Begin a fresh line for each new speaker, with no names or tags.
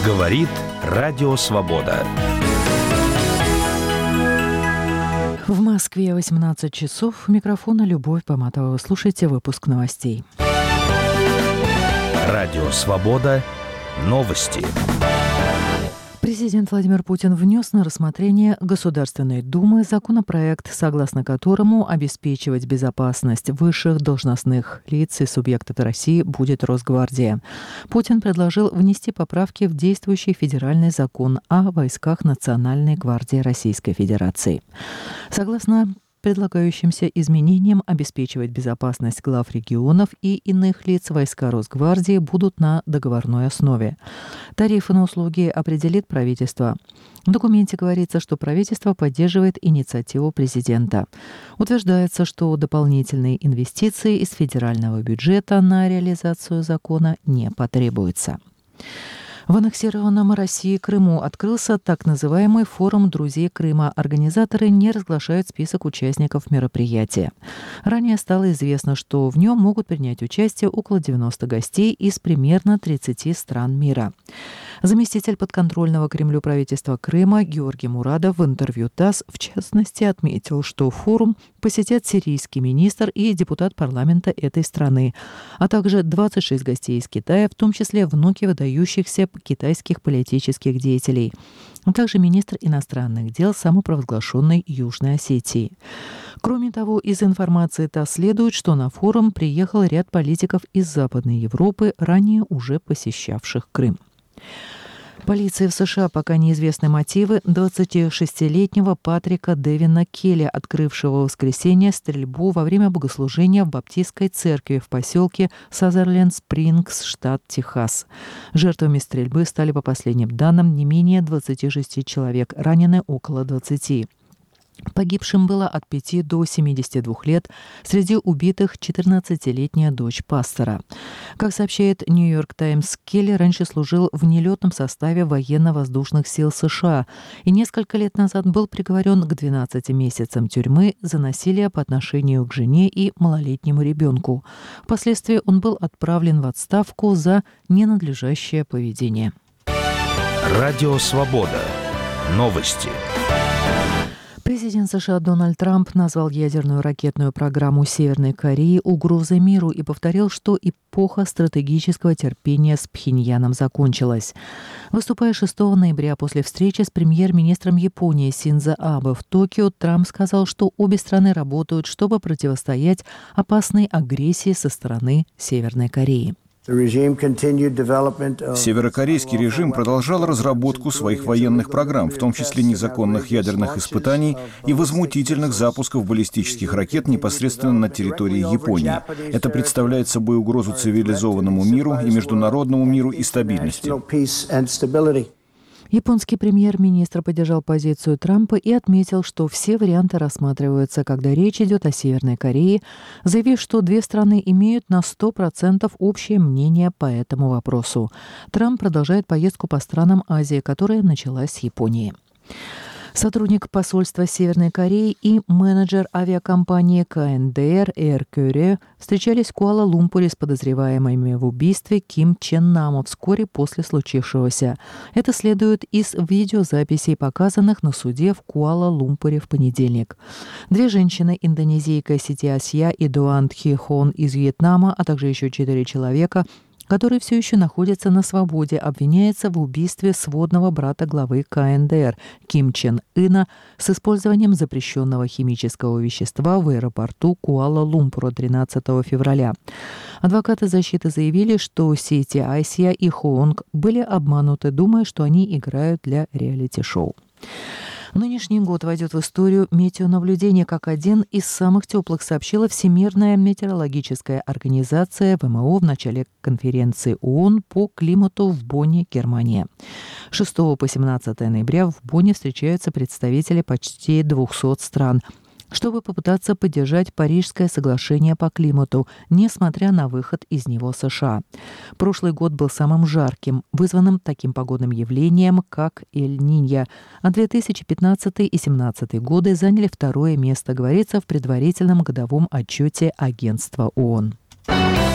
Говорит Радио Свобода.
В Москве 18 часов. У микрофона Любовь Поматова. Вы слушаете выпуск новостей.
Радио Свобода. Новости.
Президент Владимир Путин внес на рассмотрение Государственной Думы законопроект, согласно которому обеспечивать безопасность высших должностных лиц и субъектов России будет Росгвардия. Путин предложил внести поправки в действующий федеральный закон о войсках Национальной гвардии Российской Федерации. Согласно предлагающимся изменениям, обеспечивать безопасность глав регионов и иных лиц войска Росгвардии будут на договорной основе. Тарифы на услуги определит правительство. В документе говорится, что правительство поддерживает инициативу президента. Утверждается, что дополнительные инвестиции из федерального бюджета на реализацию закона не потребуются. В аннексированном России Крыму открылся так называемый форум «Друзей Крыма». Организаторы не разглашают список участников мероприятия. Ранее стало известно, что в нем могут принять участие около 90 гостей из примерно 30 стран мира. Заместитель подконтрольного Кремлю правительства Крыма Георгий Мурадов в интервью ТАСС в частности отметил, что форум посетят сирийский министр и депутат парламента этой страны, а также 26 гостей из Китая, в том числе внуки выдающихся китайских политических деятелей, а также министр иностранных дел самопровозглашенной Южной Осетии. Кроме того, из информации ТАСС следует, что на форум приехал ряд политиков из Западной Европы, ранее уже посещавших Крым. Полиции в США пока неизвестны мотивы 26-летнего Патрика Дэвина Келли, открывшего в воскресенье стрельбу во время богослужения в баптистской церкви в поселке Сазерленд-Спрингс, штат Техас. Жертвами стрельбы стали, по последним данным, не менее 26 человек, ранены около 20. Погибшим было от 5 до 72 лет, среди убитых 14-летняя дочь пастора. Как сообщает «Нью-Йорк Таймс», Келли раньше служил в нелетном составе военно-воздушных сил США и несколько лет назад был приговорен к 12 месяцам тюрьмы за насилие по отношению к жене и малолетнему ребенку. Впоследствии он был отправлен в отставку за ненадлежащее поведение.
Радио Свобода. Новости.
Президент США Дональд Трамп назвал ядерную ракетную программу Северной Кореи угрозой миру и повторил, что эпоха стратегического терпения с Пхеньяном закончилась. Выступая 6 ноября после встречи с премьер-министром Японии Синдзо Абе в Токио, Трамп сказал, что обе страны работают, чтобы противостоять опасной агрессии со стороны Северной Кореи.
Северокорейский режим продолжал разработку своих военных программ, в том числе незаконных ядерных испытаний и возмутительных запусков баллистических ракет непосредственно на территории Японии. Это представляет собой угрозу цивилизованному миру и международному миру и стабильности.
Японский премьер-министр поддержал позицию Трампа и отметил, что все варианты рассматриваются, когда речь идет о Северной Корее, заявив, что две страны имеют на 100% общее мнение по этому вопросу. Трамп продолжает поездку по странам Азии, которая началась с Японии. Сотрудник посольства Северной Кореи и менеджер авиакомпании КНДР Air Koryo встречались в Куала-Лумпуре с подозреваемыми в убийстве Ким Чен Нама вскоре после случившегося. Это следует из видеозаписей, показанных на суде в Куала-Лумпуре в понедельник. Две женщины, индонезийка Сити Асия и Дуан Тхи Хон из Вьетнама, а также еще 4 человека, который все еще находится на свободе, обвиняется в убийстве сводного брата главы КНДР Ким Чен Ына с использованием запрещенного химического вещества в аэропорту Куала-Лумпура 13 февраля. Адвокаты защиты заявили, что Сити Айсия и Хоонг были обмануты, думая, что они играют для реалити-шоу. Нынешний год войдет в историю метеонаблюдения как один из самых теплых, сообщила Всемирная метеорологическая организация ВМО в начале конференции ООН по климату в Бонне, Германия. 6 по 17 ноября в Бонне встречаются представители почти 200 стран, чтобы попытаться поддержать Парижское соглашение по климату, несмотря на выход из него США. Прошлый год был самым жарким, вызванным таким погодным явлением, как Эль-Нинья, а 2015 и 2017 годы заняли второе место, говорится в предварительном годовом отчете агентства ООН.